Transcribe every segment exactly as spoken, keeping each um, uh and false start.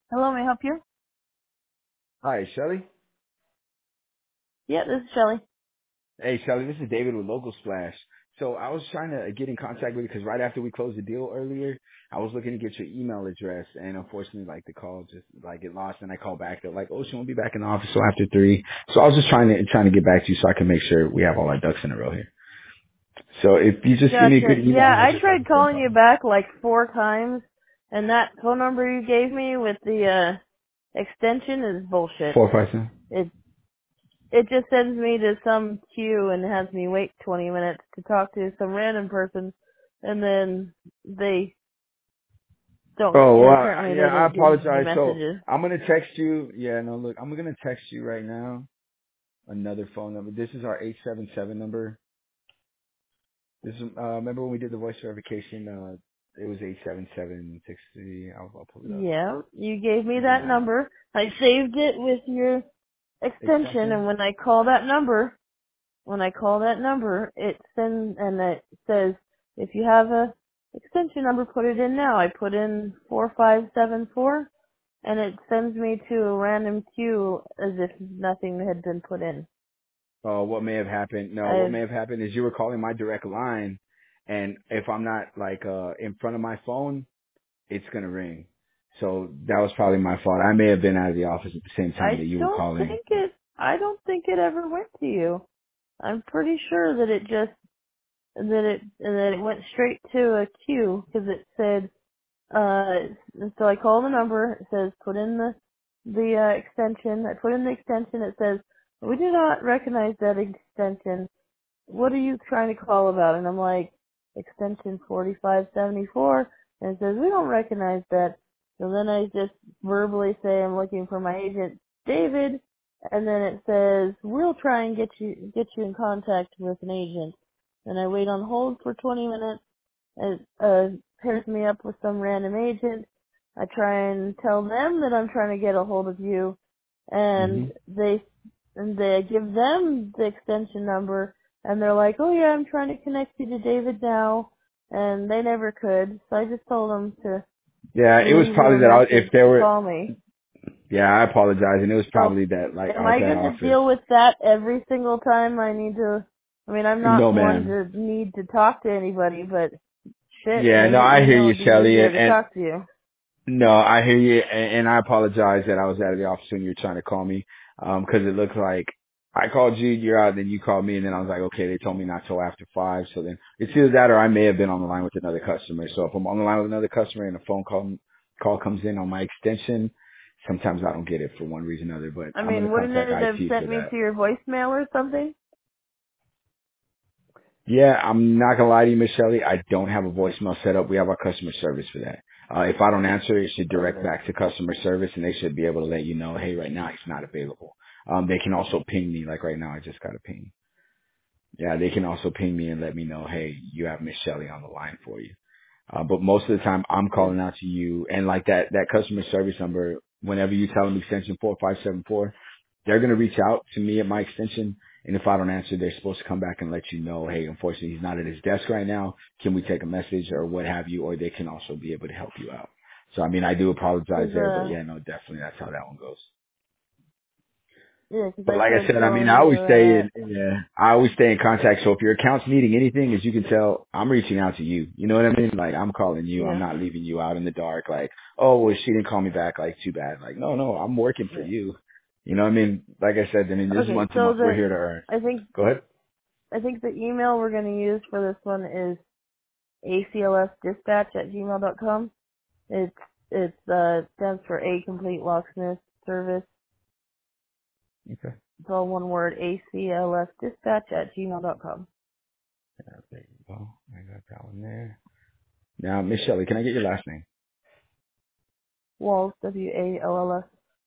Hello, may I help you? Hi, Shelly. Yeah, this is Shelly. Hey, Shelly, this is David with Local Splash. So I was trying to get in contact with you because right after we closed the deal earlier, I was looking to get your email address, and unfortunately, like the call just like get lost, and I called back. They're like, "Oh, she won't be back in the office till after three." So I was just trying to trying to get back to you so I can make sure we have all our ducks in a row here. So if you just give me a Gotcha. good email, Yeah, and I'll I just have tried the phone calling call. you back like four times, and that phone number you gave me with the uh extension is bullshit. Four five seven. It it just sends me to some queue and has me wait twenty minutes to talk to some random person, and then they don't. Oh, well, Apparently, yeah, they I don't give me apologize. So messages. I'm gonna text you. Yeah, no, look, I'm gonna text you right now. Another phone number. This is our eight seven seven number. This is, uh, remember when we did the voice verification, uh, it was eight seven seven six three. I'll, I'll pull it up. Yeah, you gave me that Yeah. number. I saved it with your extension, and Extension? when I call that number, when I call that number, it sends and it says if you have a extension number, put it in now. I put in four five seven four, and it sends me to a random queue as if nothing had been put in. Uh, what may have happened, no, what I may have happened is you were calling my direct line, and if I'm not, like, uh, in front of my phone, it's gonna ring. So that was probably my fault. I may have been out of the office at the same time that I you were don't calling. think it. I don't think it ever went to you. I'm pretty sure that it just that it that it went straight to a queue because it said Uh, so I call the number. It says put in the the uh, extension. I put in the extension. It says we do not recognize that extension. What are you trying to call about? And I'm like extension forty-five seventy-four. And it says we don't recognize that. So then I just verbally say I'm looking for my agent David. And then it says we'll try and get you get you in contact with an agent. And I wait on hold for twenty minutes. It uh, pairs me up with some random agent. I try and tell them that I'm trying to get a hold of you, and hmm they and they give them the extension number, and they're like, "Oh yeah, I'm trying to connect you to David now," and they never could. So I just told them to Yeah, it was leave you probably a that I, message if there to were, call me. yeah, I apologize, and it was So probably that, like, am I was I at going to office. deal with that every single time I need to? I mean, I'm not No, one ma'am. to need to talk to anybody, but shit, Yeah, no, maybe I hear email you, would be Shelly, easier and, to and talk to you. no, I hear you, and, and I apologize that I was out of the office when you were trying to call me, um, 'cause it looked like I called you, you're out, then you called me, and then I was like, okay, they told me not till after five, so then it's either that or I may have been on the line with another customer. So if I'm on the line with another customer and a phone call call comes in on my extension, sometimes I don't get it for one reason or another, but I I'm gonna mean, wouldn't contact it have I T for sent me that. to your voicemail or something? Yeah, I'm not gonna lie to you, Miss Shelley. I don't have a voicemail set up. We have our customer service for that. Uh, if I don't answer, it should direct Okay. back to customer service, and they should be able to let you know, hey, right now he's not available. Um, they can also ping me, like right now, I just got a ping. Yeah, they can also ping me and let me know, hey, you have Miss Shelley on the line for you. Uh, but most of the time I'm Cause, calling out to you and like that, that customer service number, whenever you tell them extension four five seven four, they're going to reach out to me at my extension. And if I don't answer, they're supposed to come back and let you know, hey, unfortunately he's not at his desk right now. Can we take a message or what have you? Or they can also be able to help you out. So, I mean, I do apologize cause, there, but uh, yeah, no, definitely that's how that one goes. yeah, cause But I like I tried said, I mean, calling I you, always stay uh, in, yeah, I always stay in contact. So if your account's needing anything, as you can tell, I'm reaching out to you. You know what I mean? Like I'm calling you. I'm yeah, not leaving you out in the dark. Like, oh, well, she didn't call me back. Like, too bad. Like, no, no, I'm working for yeah. you. You know what I mean? Like I said, I mean, this is Okay, month to so month. We're the, here to earn. I think, Go ahead. I think the email we're gonna use for this one is aclsdispatch at gmail dot com. It's, it's, uh, stands for A Complete Locksmith Service. Okay. It's all one word, aclsdispatch at gmail dot com. There you go. I got that one there. Now, Miss Shelley, can I get your last name? Walls, W A L L S.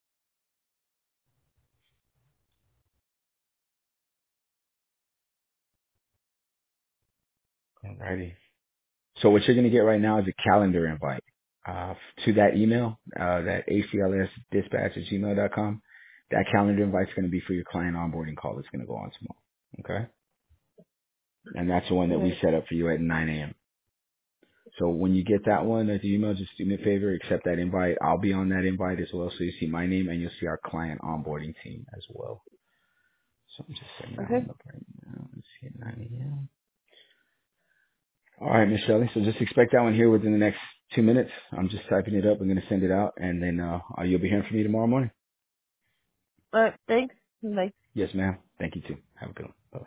Alrighty. So what you're going to get right now is a calendar invite uh, to that email, uh, that aclsdispatch at gmail dot com. That calendar invite's going to be for your client onboarding call that's going to go on tomorrow. Okay? And that's the one that we Okay. set up for you at nine a.m. So when you get that one at the email, just do me a favor, accept that invite. I'll be on that invite as well, so you see my name and you'll see our client onboarding team as well. So I'm just setting that Okay. one up right now. Let's see at nine a.m. All right, Miss Shelley. So just expect that one here within the next two minutes. I'm just typing it up. I'm going to send it out, and then uh, you'll be hearing from me tomorrow morning. All right. Thanks. Bye. Yes, ma'am. Thank you, too. Have a good one. Bye.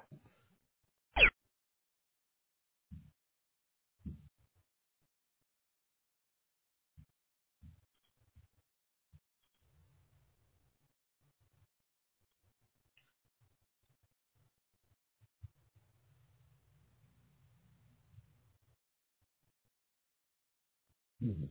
Mhm.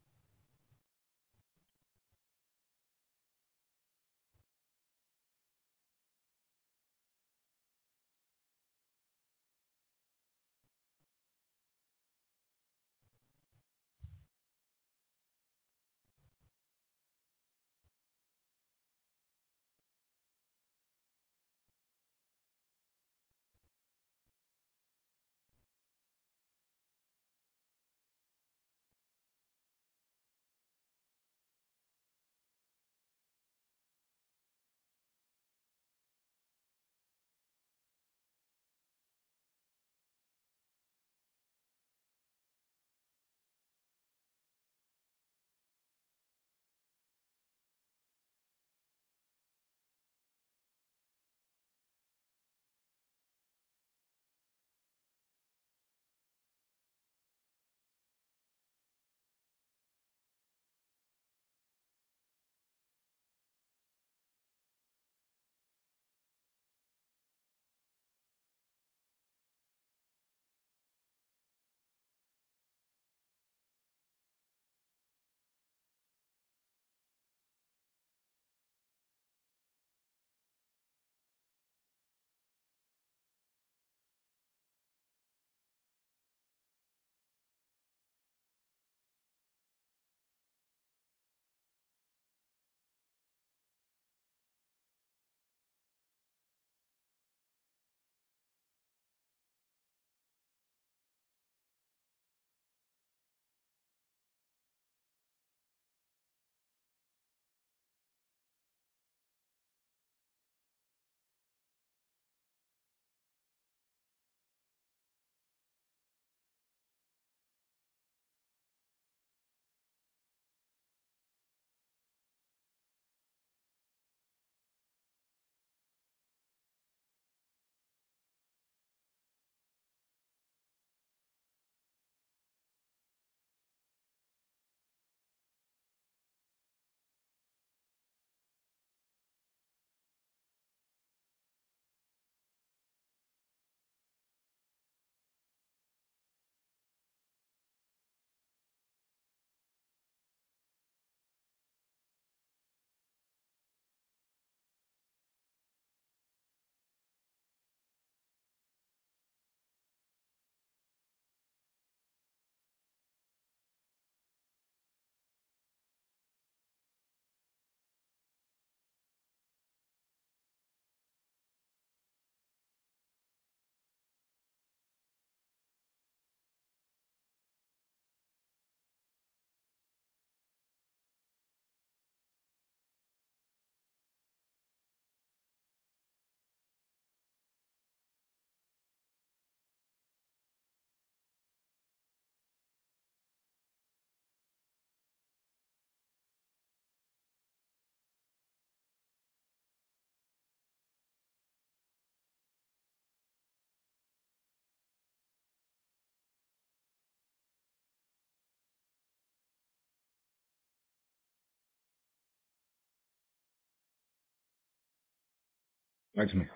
Back to me.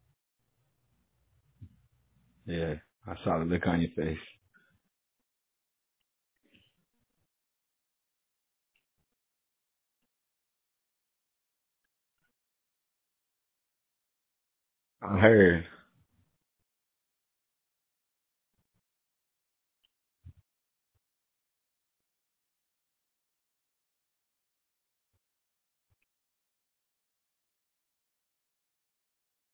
Yeah, I saw the look on your face. I heard.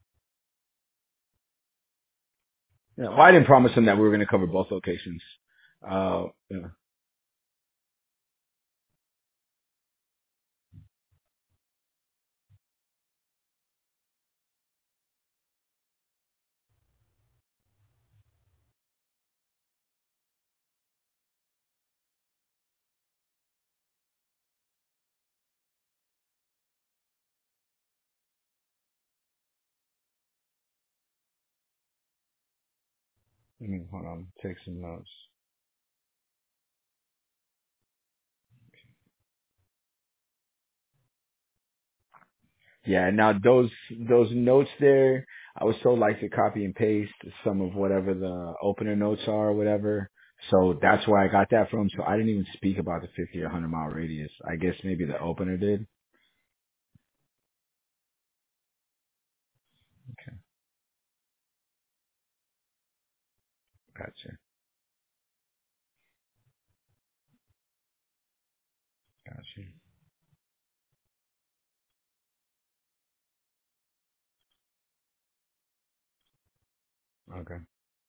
Yeah, well, I didn't promise him that we were going to cover both locations. Uh, yeah. Mm, hold on, take some notes. Yeah, now those those notes there, I was told like to copy and paste some of whatever the opener notes are or whatever. So that's where I got that from. So I didn't even speak about the fifty or one hundred mile radius. I guess maybe the opener did. Okay, gotcha, gotcha. Okay.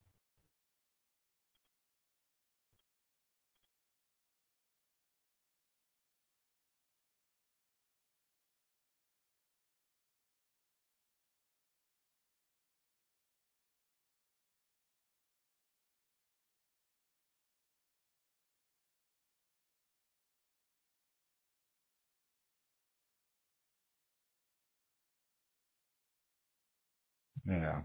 Yeah.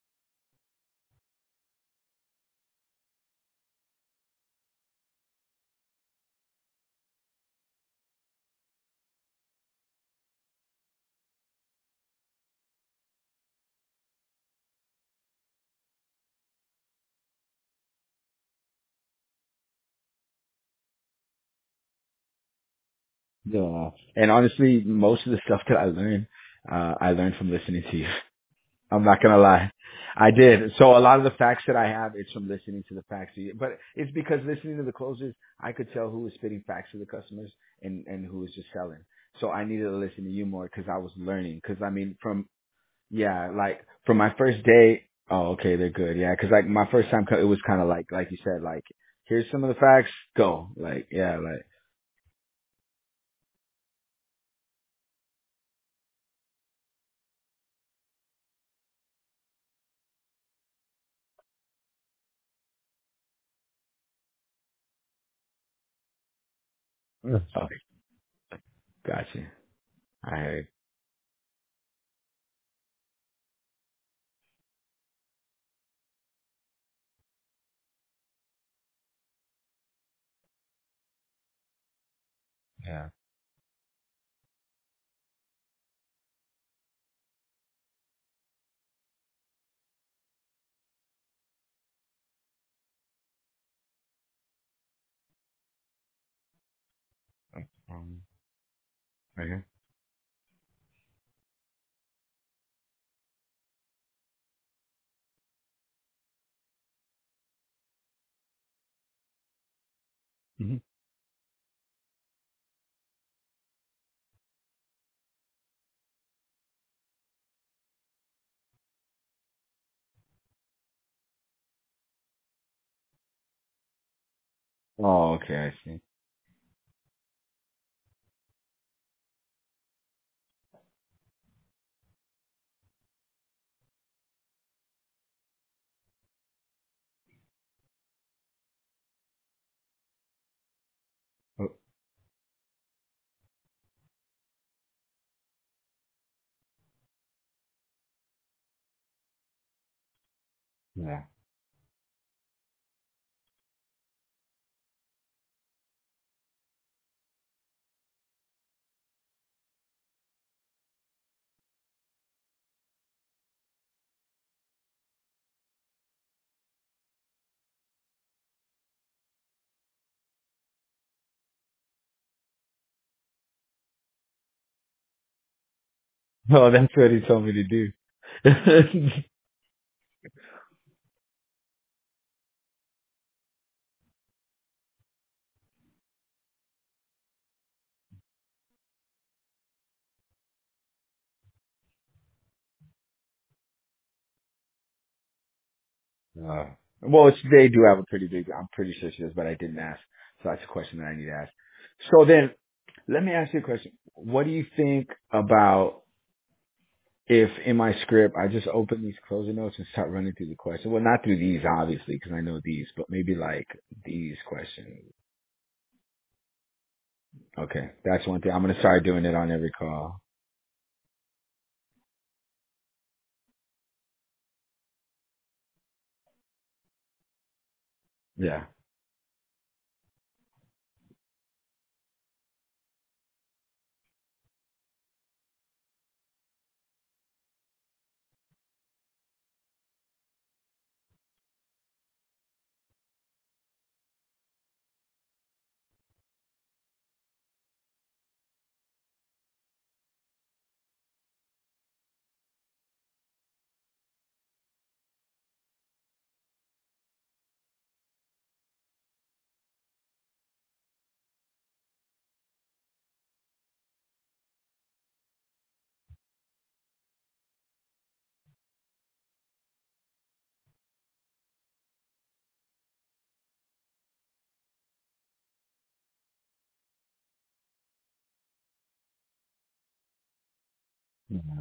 Yeah. And honestly, most of the stuff that I learned, uh, I learned from listening to you. I'm not gonna lie. I did. So a lot of the facts that I have, it's from listening to the facts. But it's because listening to the closers, I could tell who was spitting facts to the customers and, and who was just selling. So I needed to listen to you more because I was learning. Because I mean, from, yeah, like from my first day, oh, okay, they're good. Yeah. Cause like my first time, co- it was kind of like, like you said, like, here's some of the facts, go. Like, yeah, like, okay, gotcha. I heard. Yeah. Um, right here. Hmm. Oh, okay. I see. Oh, yeah. Oh, that's what he told me to do. uh, Well, it's, they do have a pretty big, I'm pretty sure she does, but I didn't ask. So that's a question that I need to ask. So then, let me ask you a question. What do you think about if in my script I just open these closing notes and start running through the questions? Well, not through these, obviously, because I know these, but maybe like these questions. Okay, that's one thing. I'm going to start doing it on every call. Yeah. Yeah.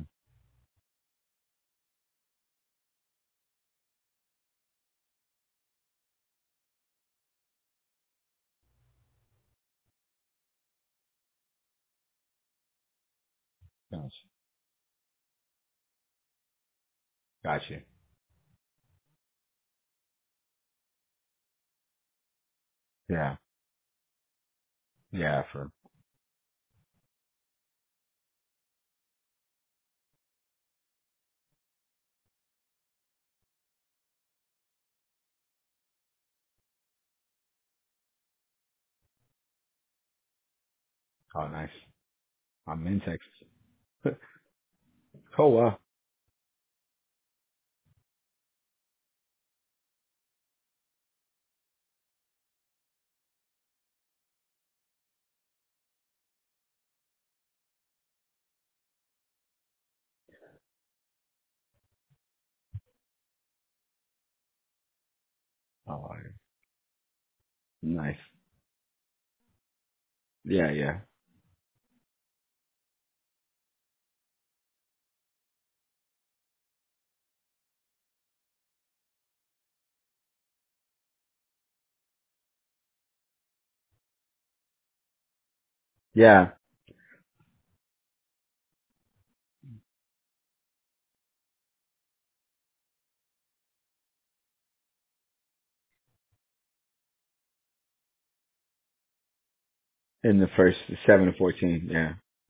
Gotcha. Gotcha. Yeah. Yeah. For, oh, nice. I'm in Texas. Oh, wow. Oh, nice. Yeah. Yeah. Yeah. In the first seven to fourteen. Yeah.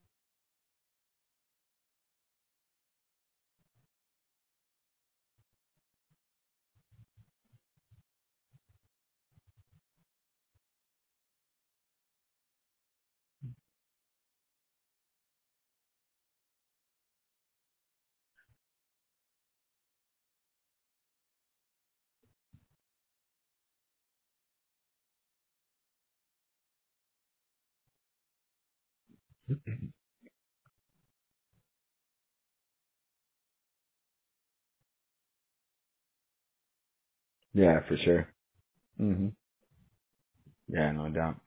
Yeah, for sure. Hmm. Yeah, no doubt.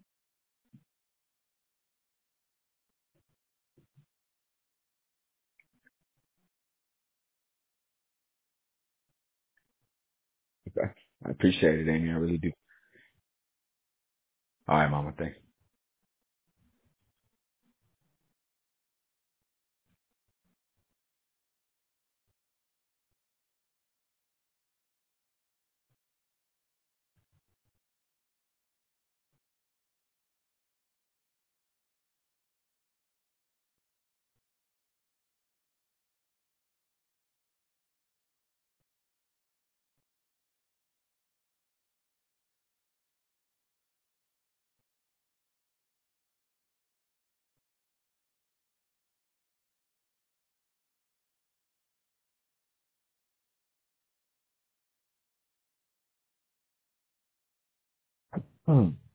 Okay. I appreciate it, Amy. I really do. All right, Mama. Thanks. Hmm.